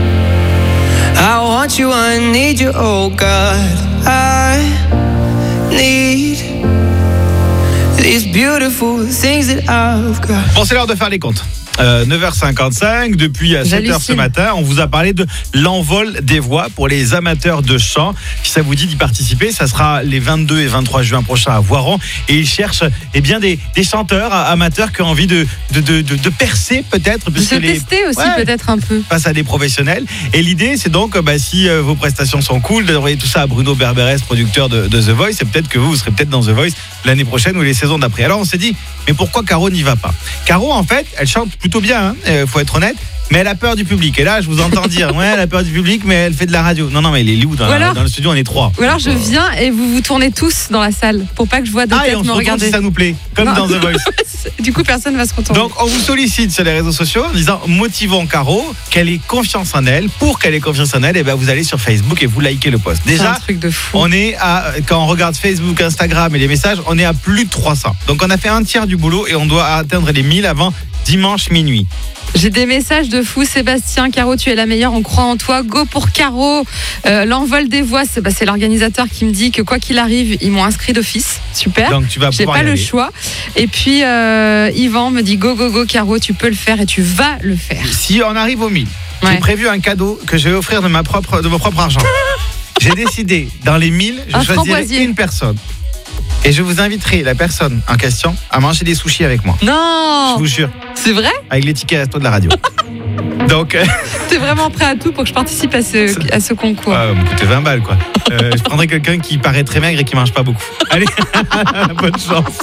I want you, I need you, oh God. I need these beautiful things that I've got. Bon, c'est l'heure de faire les comptes. 9h55, depuis 7h ce matin, on vous a parlé de l'envol des voix pour les amateurs de chant. Si ça vous dit d'y participer, ça sera les 22 et 23 juin prochains à Voiron. Et ils cherchent bien des chanteurs amateurs qui ont envie de percer peut-être. De se tester aussi peut-être un peu. Face à des professionnels. Et l'idée, c'est donc, si vos prestations sont cool, d'envoyer tout ça à Bruno Berberes, producteur de The Voice. Et peut-être que vous serez peut-être dans The Voice l'année prochaine ou les saisons d'après. Alors on s'est dit, mais pourquoi Caro n'y va pas? Caro, en fait, elle chante plutôt bien, faut être honnête, mais elle a peur du public. Et là, je vous entends dire, ouais, elle a peur du public, mais elle fait de la radio. Non, mais elle est où dans le studio, on est 3. Ou alors je viens et vous vous tournez tous dans la salle pour pas que je vois d'autres têtes me regarder. Si ça nous plaît, comme dans The Voice. Du coup, personne va se retourner. Donc, on vous sollicite sur les réseaux sociaux en disant, motivons Caro, qu'elle ait confiance en elle. Pour qu'elle ait confiance en elle, et vous allez sur Facebook et vous likez le post. Déjà, c'est un truc de fou. On est quand on regarde Facebook, Instagram et les messages, on est à plus de 300. Donc, on a fait un tiers du boulot et on doit atteindre les 1000 avant dimanche minuit. J'ai des messages de fou. Sébastien, Caro, tu es la meilleure, on croit en toi. Go pour Caro. L'envol des voix, c'est l'organisateur qui me dit que quoi qu'il arrive, ils m'ont inscrit d'office. Super. Donc tu vas J'ai pas le choix. Et puis Yvan me dit go Caro, tu peux le faire et tu vas le faire. Si on arrive aux 1000, j'ai prévu un cadeau que je vais offrir de mon propre argent. J'ai décidé, dans les 1000, je choisirai une personne. Et je vous inviterai la personne en question à manger des sushis avec moi. Non. Je vous jure. C'est vrai? Avec les tickets resto de la radio. Donc. T'es vraiment prêt à tout pour que je participe à ce concours? Me coûter 20 balles, quoi. Je prendrai quelqu'un qui paraît très maigre et qui mange pas beaucoup. Allez, bonne chance.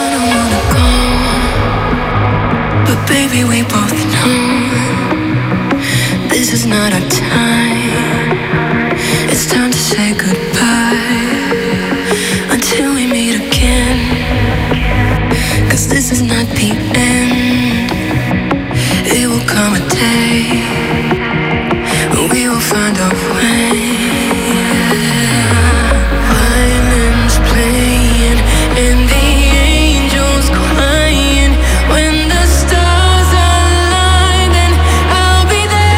But baby, we both know this is not our time. It's time to say goodbye until we meet again. 'Cause this is not the end. It will come a day when we will find our way. Violins playing and the angels crying. When the stars align, then I'll be there.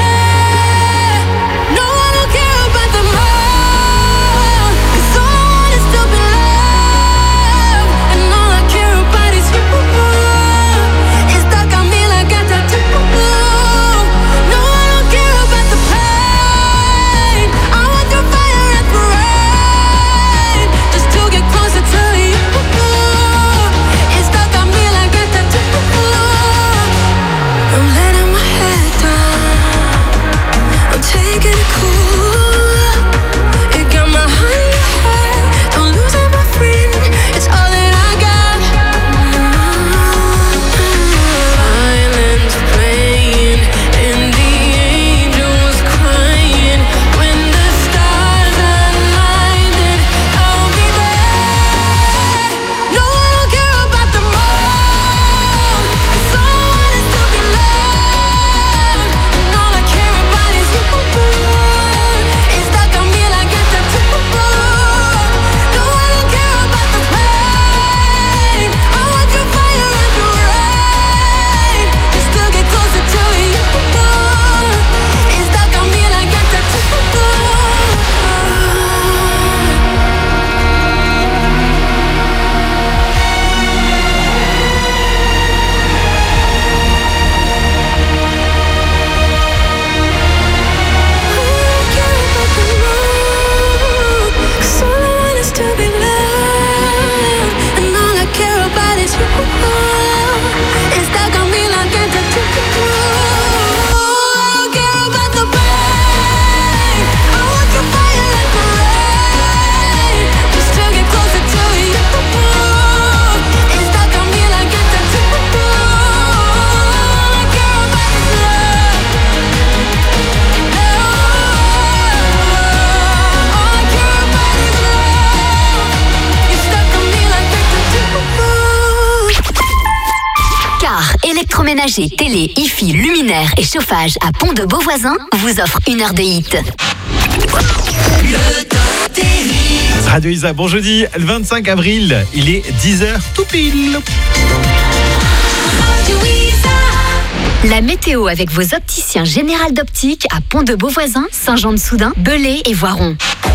Électroménager, télé, hi-fi, luminaire et chauffage à Pont-de-Beauvoisin vous offre 1 heure de hit. Radio Isa, bon jeudi, le 25 avril, il est 10h tout pile. La météo avec vos opticiens Général d'Optique à Pont-de-Beauvoisin, Saint-Jean-de-Soudain, Belay et Voiron.